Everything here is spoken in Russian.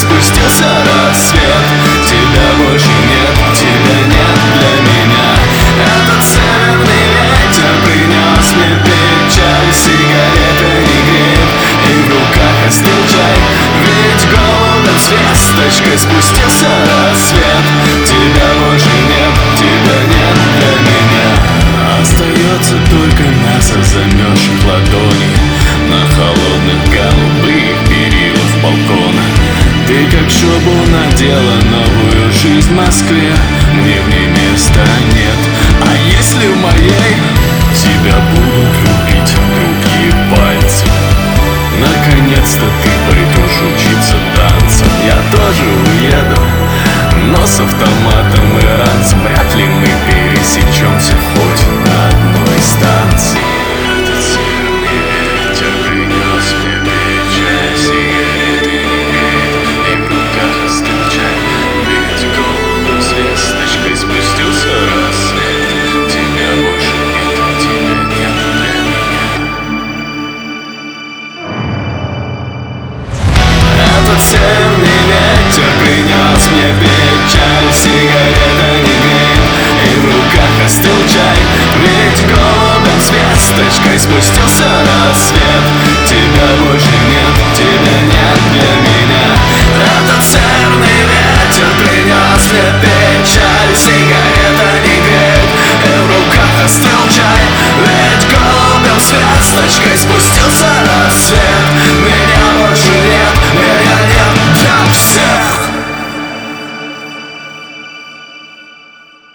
спустился рассвет. Тебя больше нет, тебя нет для меня. Этот северный ветер принес мне печаль. Сигарета не греет, и в руках остыл чай. Ведь голубем с весточкой спустился рассвет. Тебя больше нет, тебя нет для меня. Остается только мясо замерзших ладоней на холодных голубых перилах балкона. Ты как шубу надела новую жизнь в Москве. Мне в ней места нет. А если в моей тебя будут любить другие пальцы? Наконец-то ты пойдешь учиться танцам. Я тоже уеду, но с автоматом и ранцем. Вряд ли мы пересечемся хоть на одной станции. Этот северный ветер принес мне печаль. Сигареты не греет, и в руках остыл чай. Ведь голубым с весточкой спустился рассвет. Тебя больше нет, тебя нет для меня. Этот северный ветер принес мне печаль. Сигарета не греет, и в руках остыл чай. Ведь голубем с весточкой спустился рассвет.